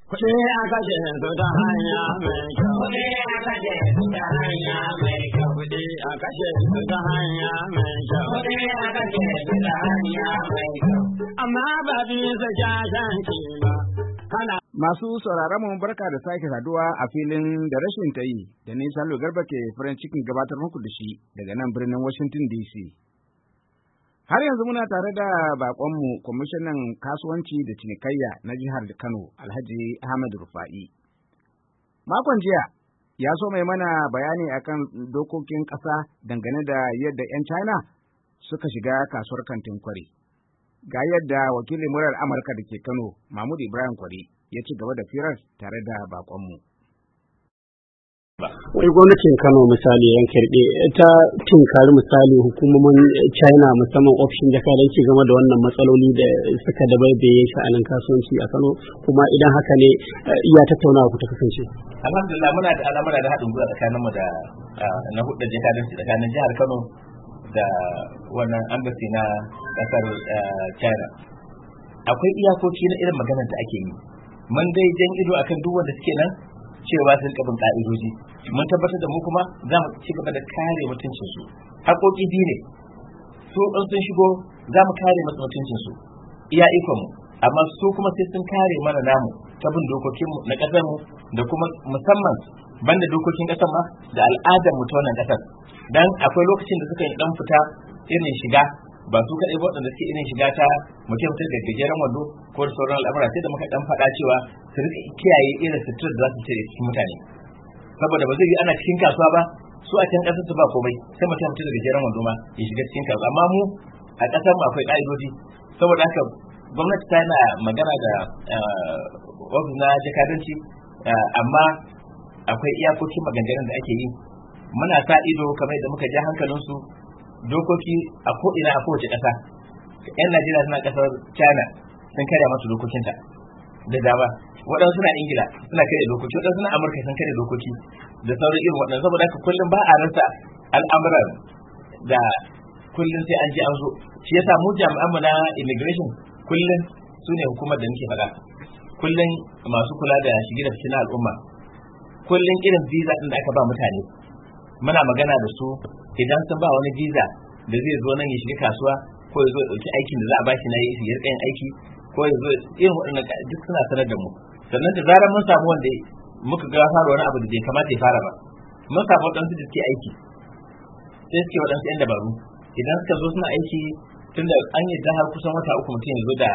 Kuɗi a kashe su ta hanya mai kyau. Kuɗi a kashe su ta hanya mai kyau. Kuɗi a kashe su ta hanya mai kyau. Kuɗi a kashe su ta hanya mai kyau. Amma ba bisa shashanci ba. Masu sauraron mu barka da sake saduwa a filin da rashin ta yi da ni Salo Garba ke farin cikin gabatar muku da shi daga nan birnin Washington DC. Har yanzu muna tare da bakonmu kwamishinan kasuwanci da cinikayya na jihar Kano Alhaji Ahmad Rufa'i. Makon jiya ya so mai mana bayani akan dokokin ƙasa dangane da yadda 'yan China suka shiga kasuwar kantin Kwari. Ga yadda wakilin murar Amurka da ke Kano Mahmud Ibrahim Kwari ya ci gaba da firar tare da bakonmu. Wai gwamnatin Kano misali yan karɓe ta tinkari misali hukumomin China musamman ofishin jakadanci game da wannan matsaloli da suka dabaibaye sha'anin kasuwanci a Kano, kuma idan haka ne ya tattaunawa ku ta kasance. Alhamdulillah muna da al'amura da haɗin gwiwa tsakaninmu da na hudu jakadanci tsakanin jihar Kano da wannan embassy na ƙasar China. Akwai iyakoki na irin maganar da ake yi. Mun dai jan ido akan duk wanda suke nan cewa sun kabin ka'idoji, mun tabbatar da mu kuma za mu ci gaba da kare mutuncin su. Haƙoƙi biyu ne, su ɗan sun shigo za mu kare masu mutuncin su iya ikon mu, amma su kuma sai sun kare mana namu ta bin dokokin mu na ƙasar mu da kuma musamman banda dokokin ƙasar ma da al'adar mu ta wannan ƙasar. Dan akwai lokacin da suka yi dan fita irin shiga ba su kaɗai waɗanda suke irin shiga ta mutum da gajeren wando ko da sauran al'amura, sai da muka dan faɗa cewa su rika kiyaye irin sutur da za su cire cikin mutane, saboda ba zai yi ana cikin kasuwa ba su a can ƙasar su ba komai sai mutum da gajeren wando ma ya shiga cikin kasuwa, amma mu a ƙasar mu akwai ƙa'idoji. Saboda haka gwamnati ta yana magana da ofis na jakadanci, amma akwai iyakokin maganganun da ake yi. Muna sa ido kamar yadda muka ja hankalinsu, dokoki a ko'ina a kowace ƙasa. 'Yan Najeriya suna ƙasar China sun karya masu dokokinta da dama, waɗansu suna Ingila suna karya dokoki, waɗansu suna Amurka sun karya dokoki da sauran irin waɗansu. Saboda haka kullum ba a rasa al'amuran da kullum sai an je an zo. Shi yasa mu jami'an mu na immigration kullum su ne hukumar da muke faɗa, kullum masu kula da shige da fice na al'umma, kullum irin visa ɗin da aka ba mutane muna magana da su. Idan sun ba wani visa da zai zo nan ya shiga kasuwa ko ya zo ya ɗauki aikin da za a ba shi na yi ya rika yin aiki ko ya zo irin waɗannan duk suna sanar da mu. Sannan da zarar mun samu wanda muka ga fara wani abu da bai kamata ya fara ba, mun samu waɗansu da suke aiki sai suke waɗansu 'yan dabaru. Idan suka zo suna aiki tunda an yi har kusan wata uku mutum ya zo da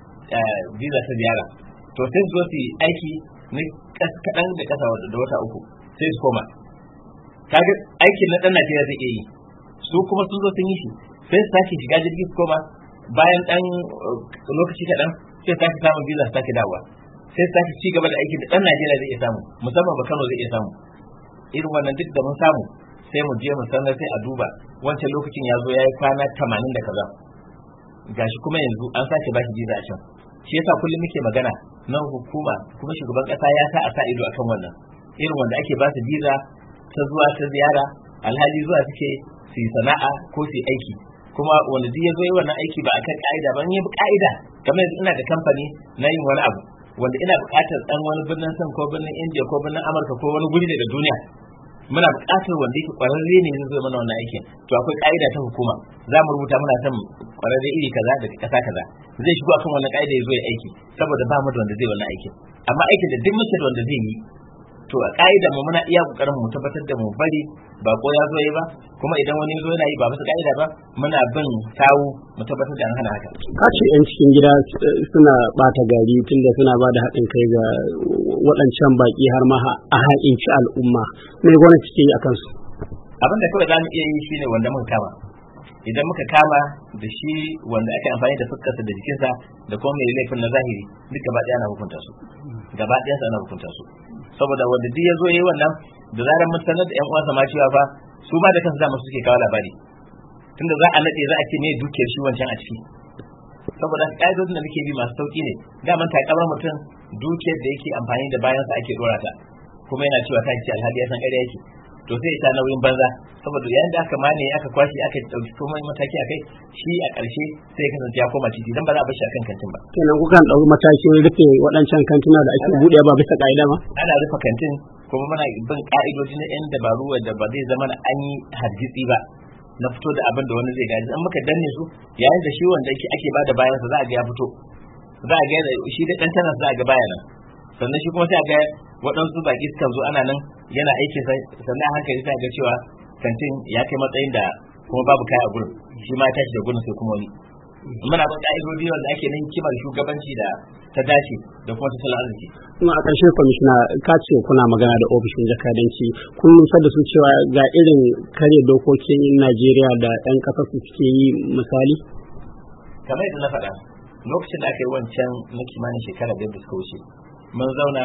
visa ta ziyara, to sai su zo su yi aiki na kaɗan da ƙasa da wata uku sai su koma. Kaga aikin na ɗan Najeriya zai iya yi, su kuma sun zo sun yi shi sai su sake shiga jirgi su koma, bayan ɗan lokaci kaɗan sai su sake samun visa su sake dawowa, sai su sake ci gaba da aikin da ɗan Najeriya zai iya samu, musamman ba Kano zai iya samu. Irin wannan duk da mun samu sai mu je mu sanar sai a duba wancan lokacin ya zo ya yi kwana 80 da kaza, gashi kuma yanzu an sake ba shi visa a can. Shi yasa kullum muke magana na hukuma kuma shugaban ƙasa ya sa a sa ido akan wannan irin wanda ake ba su visa ta zuwa ta ziyara, alhali zuwa suke su yi sana'a ko su yi aiki, kuma wanda duk ya zo yi wannan aiki ba akan ka'ida ba. In yi ka'ida kamar yanzu ina da kamfani na yin wani abu wanda ina buƙatar ɗan wani birnin san ko birnin India ko birnin Amurka ko wani guri daga duniya, muna buƙatar wanda yake ƙwararre ne zai zo mana wannan aikin, to akwai ka'ida ta hukuma za mu rubuta muna son ƙwararre iri kaza daga ƙasa kaza zai shigo akan wannan ka'ida ya zo ya aiki, saboda ba mu da wanda zai wannan aikin. Amma aikin da duk muke da wanda zai yi, to a ka'ida mu muna iya kokarin mu tabbatar da mu bari ba ko ya zo yi ba, kuma idan wani zo yana yi ba bisa ka'ida ba muna bin sawu mu tabbatar da an hana haka. Ka ce 'yan cikin gida suna bata gari tunda suna ba da haɗin kai ga waɗancan baƙi har ma a haƙinci al'umma, me gwamnati ke yi a kansu? Abin da kawai za mu iya yi shine wanda muka kama, idan muka kama da shi wanda ake amfani da fuskarsa da jikinsa da kuma mai laifin na zahiri duk gaba ɗaya na hukunta su, gaba ɗaya ana hukunta su. Saboda wanda duk ya zo yi wannan da zarar mun sanar da ƴan uwansa ma cewa fa su ma da kansu dama suke kawo labari, tunda za a nade za a ce me dukiyar shi wancan a ciki. Saboda ƙa'idodin da muke bi masu sauki ne, daman takamar mutum dukiyar da yake amfani da bayansa ake dora ta, kuma yana cewa ta ce alhali ya san ƙarya yake. to sai ya ta nauyin banza, saboda yayin da aka mane aka kwashi aka dauki komai mataki akai, shi a ƙarshe sai ya kasance ya koma titi dan ba za a bar shi akan kantin ba. Kenan kukan dauki matakin rufe waɗancan kantuna da ake buɗe ba bisa ka'ida ba? Ana rufe kantin kuma muna bin ka'idoji na yan dabaru wanda ba zai zama an yi hargitsi ba na fito da abin da wani zai gani. An muka danne su yayin da shi wanda ake bada bayan sa za a ga ya fito, za a ga shi da dan tana za a ga bayanan, sannan shi kuma sai a ga waɗansu baki suka zo ana nan yana aiki sannan hankali sai ga cewa kantin ya kai matsayin da kuma babu kai a gurin, shi ma ya tashi da gurin sai kuma wani. Muna bin ka'idoji wanda ake nan kimar shugabanci da ta dace da kuma tattalin arziki. Kuma a ƙarshe kwamishina ka ce kuna magana da ofishin jakadanci, kun nusar da su cewa ga irin kare dokokin Najeriya da 'yan ƙasar su suke yi misali? Kamar yadda na faɗa lokacin da aka yi wancan na kimanin shekara biyar da suka wuce, mun zauna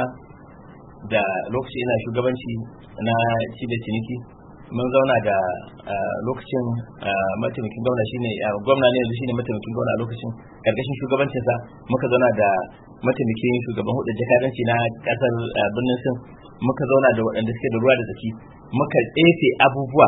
da lokaci ina shugabanci na cibiyar ciniki, mun zauna da lokacin mataimakin gwamna shine gwamna ne yanzu shine mataimakin gwamna a lokacin karkashin shugabancinsa muka zauna da mataimakin shugaban hudu jakadanci na kasar birnin Sin, muka zauna da waɗanda suke da ruwa da tsaki, muka tsefe abubuwa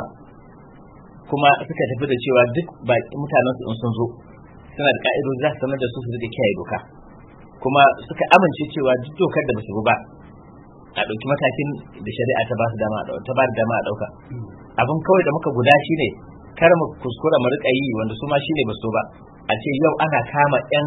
kuma suka tafi da cewa duk baki mutanen su in sun zo suna da ka'idoji za su sanar da su rike kiyaye doka, kuma suka amince cewa duk dokar da ba su ba a ɗauki matakin da shari'a ta ba da dama a ɗauka. Abin kawai da muka guda shine kar mu kuskura mu rika yi wanda su ma shine ba so ba, a ce yau ana kama 'yan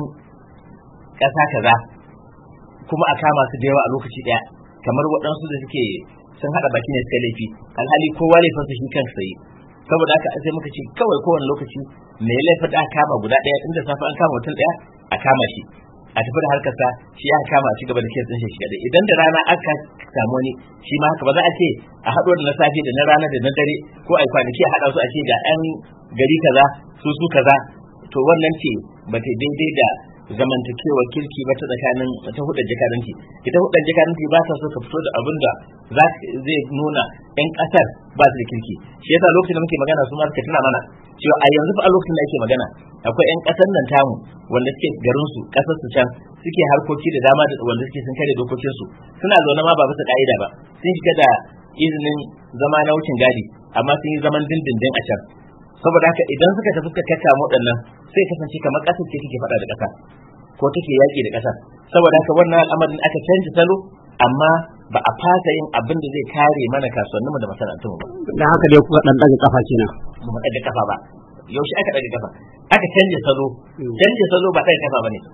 ƙasa kaza kuma a kama su da yawa a lokaci ɗaya, kamar waɗansu da suke sun haɗa baki ne suka laifi, alhali kowa laifinsa shi kansa yi. Saboda haka sai muka ce kawai kowane lokaci mai laifin da aka kama guda ɗaya, inda safe an kama mutum ɗaya a kama shi a tafi da harkarsa, shi aka kama a ci gaba da kes ɗin shi kadai. Idan da rana aka samu wani shi ma haka, ba za a ce a haɗo da na safe da na rana da na dare ko a kwanaki a haɗa su a ce ga 'yan gari kaza su kaza, to wannan ce ba ta daidai da zamantakewa kirki ba ta tsakanin ta hudar jakadanci. Ita hudar jakadanci ba ta so ka fito da abin da zai nuna 'yan ƙasar ba su da kirki. Shi yasa lokacin da muke magana su ma suka tuna mana cewa a yanzu fa a lokacin da ake magana akwai 'yan ƙasar nan tamu wanda suke garin su ƙasar su can suke harkoki da dama da wanda suke sun kare dokokin su, suna zaune ma ba bisa ka'ida ba, sun shiga da izinin zama na wucin gadi amma sun yi zaman dindindin a can. Saboda haka idan suka tafi suka kakkama waɗannan sai kasance kamar ƙasar ce take faɗa da ƙasa ko take yaƙi da ƙasa. Saboda haka wannan al'amarin aka canza salo, amma ba a fasa yin abin da zai kare mana kasuwanninmu da masana'antunmu ba. Dan haka dai kuka dan daga kafa kenan. Ba mu daga kafa ba. Yaushe aka daga kafa? Aka canja salo. Canja salo ba daga kafa bane.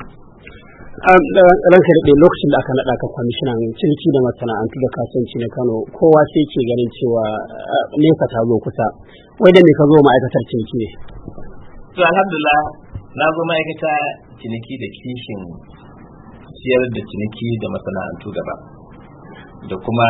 Ranka daɗe lokacin da aka naɗa ka kwamishinan ciniki da masana'antu da kasuwanci na Kano, kowa sai ke ganin cewa nesa ta zo kusa. Wai da me ka zo ma'aikatar ciniki ne? To alhamdulillah na zo ma'aikata ciniki da kishin siyar da ciniki da masana'antu gaba, da kuma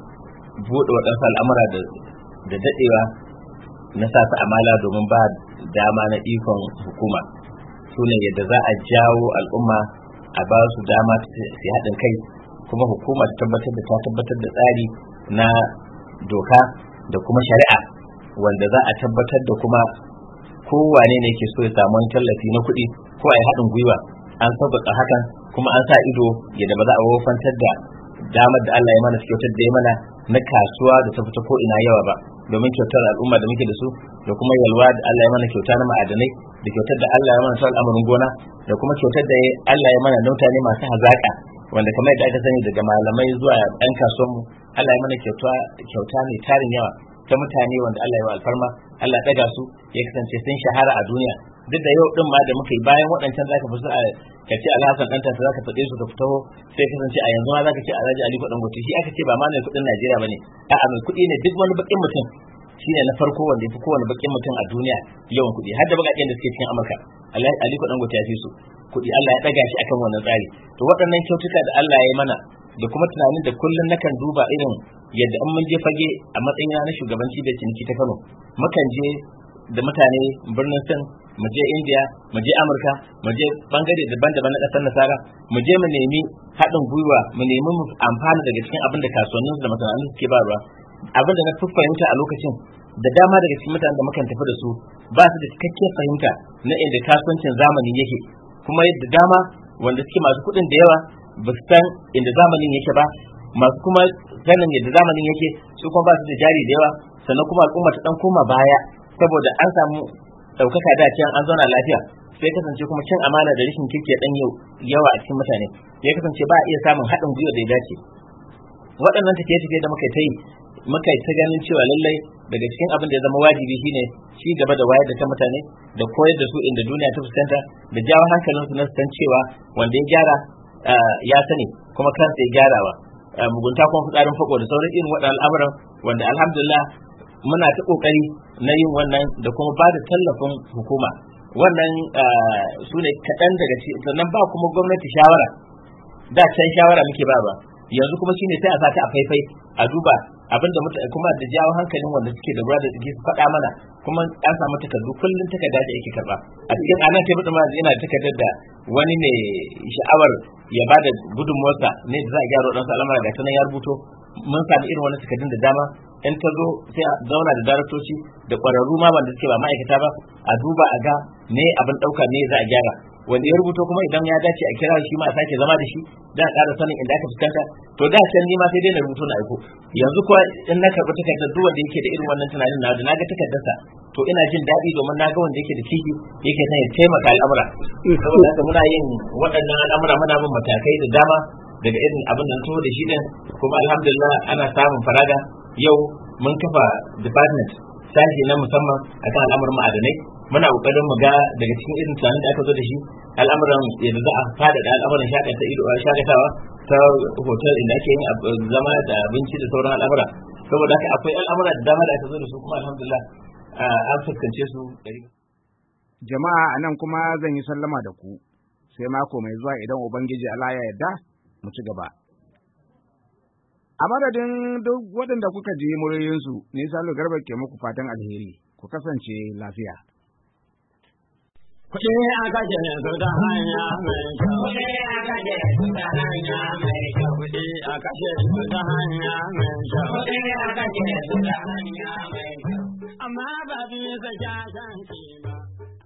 buɗe waɗansu al'amura da daɗewa na sa su amala domin ba dama na ikon hukuma, su ne yadda za a jawo al'umma a ba su dama su haɗin kai, kuma hukuma ta tabbatar da tsari na doka da kuma shari'a wanda za a tabbatar da kuma kowane ne ke so ya samu tallafi na kuɗi ko a yi haɗin gwiwa, an sauƙaƙa hakan kuma an sa ido yadda ba za a wofantar da damar da Allah ya mana kyautar da ya mana na kasuwa da ta fita ko ina yawa ba, domin kyautar al'umma da muke da su da kuma yalwa da Allah ya mana kyauta na ma'adanai da kyautar da Allah ya mana ta al'amarin gona da kuma kyautar da Allah ya mana na mutane masu hazaka wanda kamar yadda aka sani daga malamai zuwa 'yan kasuwanmu, Allah ya mana kyauta mai tarin yawa ta mutane wanda Allah ya wa alfarma, Allah ya ɗaga su ya kasance sun shahara a duniya. Duk da yau din ma da muka yi bayan waɗancan zaka fi so ka ce Alhassan ɗan tasa zaka faɗe su ka fito sai kasance a yanzu ma zaka ce Alhaji Aliko Dangote, shi aka ce ba ma mai kuɗin Najeriya bane, a'a mai kuɗi ne. Duk wani bakin mutum shine na farko wanda ya fi kowane bakin mutum a duniya yawan kuɗi, har da bakaken da suke cikin Amurka Aliko Dangote ya fi su kuɗi. Allah ya ɗaga shi akan wannan tsari. To waɗannan kyautuka da Allah ya yi mana da kuma tunanin da kullum nakan duba irin yadda in mun je fage a matsayina na shugabanci da ciniki ta Kano, mukan je da mutane birnin Sin, mu je India, mu je Amurka, mu je bangare daban-daban na ƙasar Nasara, mu je mu nemi haɗin gwiwa, mu nemi mu amfana daga cikin abin da kasuwannin da masana'antu suke bayarwa. Abin da na fi fahimta a lokacin da dama daga cikin mutanen da mukan tafi da su ba su da cikakkiyar fahimta na inda kasuwancin zamani yake, kuma yadda dama wanda suke masu kuɗin da yawa ba su san inda zamanin yake ba, masu kuma sanin yadda zamanin yake su kuma ba su da jari da yawa sannan kuma al'umma ta dan koma baya saboda an samu ɗaukaka da can an zauna lafiya, sai kasance kuma cin amana da rashin kirki dan yawa a cikin mutane, ya kasance ba a iya samun haɗin gwiwa da ya dace. Waɗannan tafiye-tafiye da muka ta ganin cewa lallai daga cikin abin da ya zama wajibi shine ci gaba da wayar da kan mutane da koyar da su inda duniya ta fuskanta da jawo hankalinsu na san cewa wanda ya gyara ya sani kuma kansa ya gyarawa, mugunta kuma fitsarin fako da sauran irin waɗannan al'amuran wanda alhamdulillah muna ta kokari na yin wannan da kuma ba da tallafin hukuma. Wannan su ne kaɗan daga cikin, sannan ba kuma gwamnati shawara, da can shawara muke ba yanzu kuma shine sai a sata a faifai a duba abinda kuma da jawo hankalin wanda suke da ruwa da suke su faɗa mana, kuma an samu takardu kullum takarda da yake karba a cikin anan kai mutum yana takardar da wani ne sha'awar ya bada gudunmuwarsa ne da za a gyara wadansu al'amura ga tanan ya rubuto. Mun sami irin wani takardun da dama, in ta zo sai a zauna da daraktoci da ƙwararru ma wanda suke ba ma'aikata ba a duba a ga ne abin ɗauka ne za a gyara, wanda ya rubuto kuma idan ya dace a kira shi ma a sake zama da shi da a ƙara sanin inda aka fuskanta. To da can ni ma sai dai na rubuto na aiko, yanzu kuwa in na karɓi takardar duk wanda yake da irin wannan tunanin na da na ga takardarsa to ina jin daɗi domin na ga wanda yake da kishi yake son ya taimaka al'amura. Saboda haka muna yin waɗannan al'amura, muna bin matakai da dama daga irin abin da na da shi din, kuma alhamdulillah ana samun faraga. Yau mun kafa department sashi na musamman akan al'amuran ma'adanai, muna kokarin mu ga daga cikin irin tunanin da aka zo da shi al'amuran yadda za a fada da al'amuran shakatawa ta hotel inda ake yin zama da abinci da sauran al'amura. Saboda haka akwai al'amura da dama da aka zo da su kuma alhamdulillah an fuskance su. Jama'a anan kuma zan yi sallama da ku sai mako mai zuwa idan ubangiji Allah ya yarda mu ci gaba. A madadin duk waɗanda kuka ji muryoyinsu, ni Salo Garba ke muku fatan alheri, ku kasance lafiya. Kuɗi a kashe su ta hanya mai kyau. Kuɗi a kashe su ta hanya mai kyau. Kuɗi a kashe su ta hanya mai kyau. Kuɗi a kashe su ta hanya mai kyau. Amma ba bisa shashanci ba.